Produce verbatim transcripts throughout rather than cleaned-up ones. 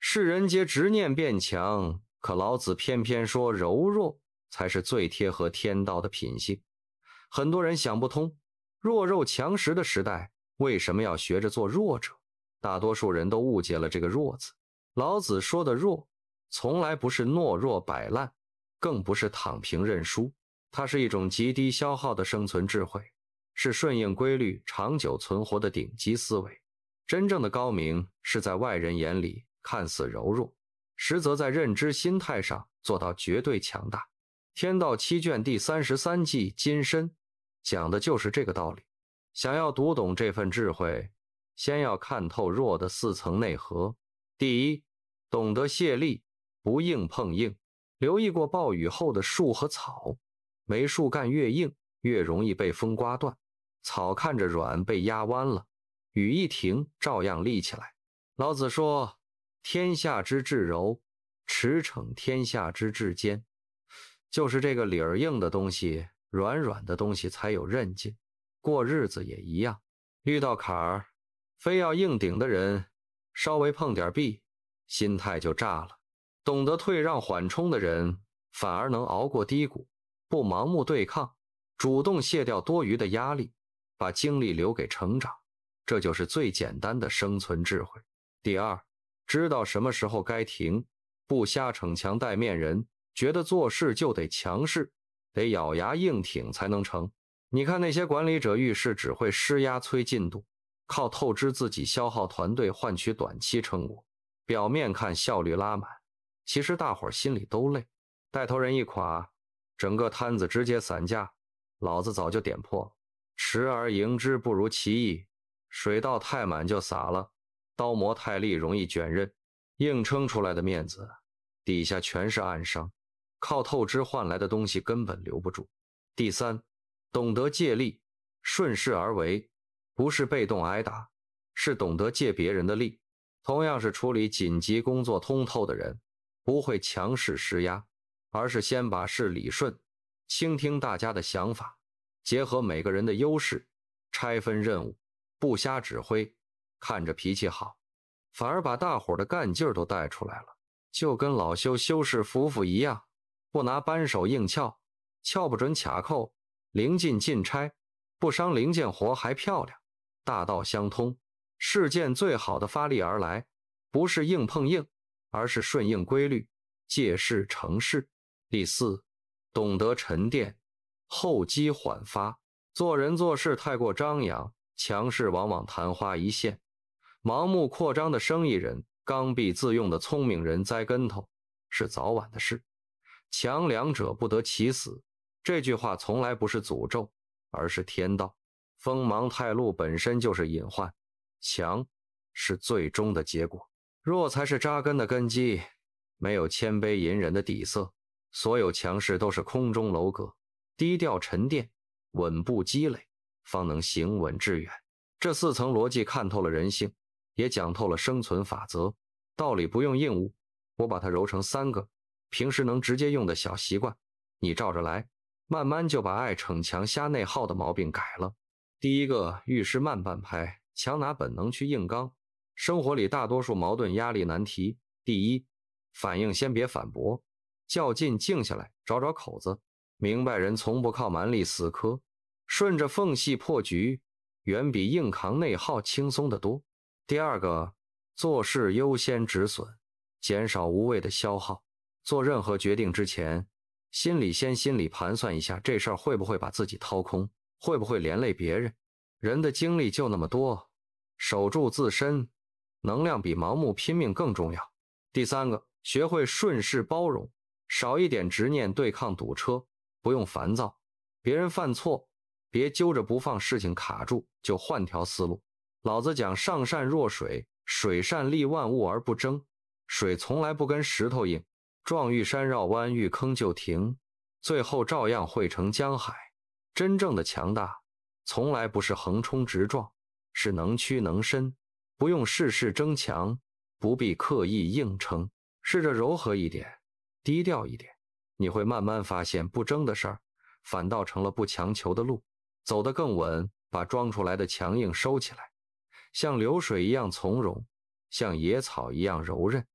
世人皆执念变强，可老子偏偏说柔弱才是最贴合天道的品性。很多人想不通，弱肉强食的时代，为什么要学着做弱者？大多数人都误解了这个弱字。老子说的弱，从来不是懦弱摆烂，更不是躺平认输，它是一种极低消耗的生存智慧，是顺应规律长久存活的顶级思维。真正的高明是在外人眼里看似柔弱，实则在认知心态上做到绝对强大。天道七卷第三十三计金身讲的就是这个道理。想要读懂这份智慧，先要看透弱的四层内核。第一，懂得卸力，不硬碰硬。留意过暴雨后的树和草，没树干越硬，越容易被风刮断。草看着软，被压弯了，雨一停，照样立起来。老子说，天下之至柔，驰骋天下之至坚。就是这个理儿硬的东西，软软的东西才有韧劲。过日子也一样，遇到坎儿，非要硬顶的人，稍微碰点壁，心态就炸了。懂得退让缓冲的人，反而能熬过低谷，不盲目对抗，主动卸掉多余的压力，把精力留给成长。这就是最简单的生存智慧。第二，知道什么时候该停，不瞎逞强带面人，觉得做事就得强势，得咬牙硬挺才能成。你看那些管理者遇事只会施压催进度，靠透支自己消耗团队换取短期成果，表面看效率拉满，其实大伙心里都累。带头人一垮，整个摊子直接散架。老子早就点破了，持而盈之不如其意，水倒太满就洒了，刀磨太利容易卷刃，硬撑出来的面子底下全是暗伤，靠透支换来的东西根本留不住。第三，懂得借力，顺势而为，不是被动挨打，是懂得借别人的力。同样是处理紧急工作通透的人，不会强势施压，而是先把事理顺，倾听大家的想法，结合每个人的优势，拆分任务，不瞎指挥，看着脾气好，反而把大伙的干劲儿都带出来了。就跟老修修饰夫妇一样，不拿扳手硬撬，撬不准卡扣，零进进拆，不伤零件活还漂亮。大道相通，事件最好的发力而来，不是硬碰硬，而是顺应规律，借势成势。第四，懂得沉淀，厚积缓发。做人做事太过张扬，强势往往昙花一现。盲目扩张的生意人，刚愎自用的聪明人栽跟头，是早晚的事。强梁者不得其死，这句话从来不是诅咒，而是天道。锋芒太露本身就是隐患，强是最终的结果，弱才是扎根的根基。没有谦卑隐忍的底色，所有强势都是空中楼阁。低调沉淀，稳步积累，方能行稳致远。这四层逻辑看透了人性，也讲透了生存法则。道理不用硬悟，我把它揉成三个平时能直接用的小习惯，你照着来，慢慢就把爱逞强瞎内耗的毛病改了。第一个，遇事慢半拍，强拿本能去硬刚。生活里大多数矛盾压力难题，第一，反应先别反驳，较劲静下来找找口子。明白人从不靠蛮力死磕，顺着缝隙破局，远比硬扛内耗轻松得多。第二个，做事优先止损，减少无谓的消耗。做任何决定之前，心里先心里盘算一下，这事儿会不会把自己掏空，会不会连累别人。人的精力就那么多，守住自身，能量比盲目拼命更重要。第三个，学会顺势包容，少一点执念对抗堵车，不用烦躁。别人犯错，别揪着不放，事情卡住就换条思路。老子讲上善若水，水善利万物而不争。水从来不跟石头硬，撞遇山绕弯，遇坑就停，最后照样汇成江海。真正的强大从来不是横冲直撞，是能屈能伸，不用事事争强，不必刻意硬撑，试着柔和一点，低调一点。你会慢慢发现，不争的事儿反倒成了不强求的路，走得更稳，把装出来的强硬收起来，像流水一样从容，像野草一样柔韧。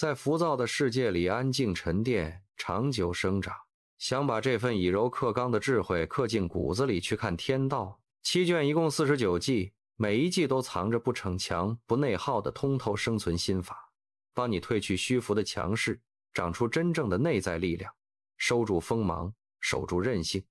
在浮躁的世界里安静沉淀，长久生长。想把这份以柔克刚的智慧刻进骨子里去看天道。七卷一共四十九计，每一计都藏着不逞强、不内耗的通透生存心法，帮你褪去虚浮的强势，长出真正的内在力量，收住锋芒，守住韧性。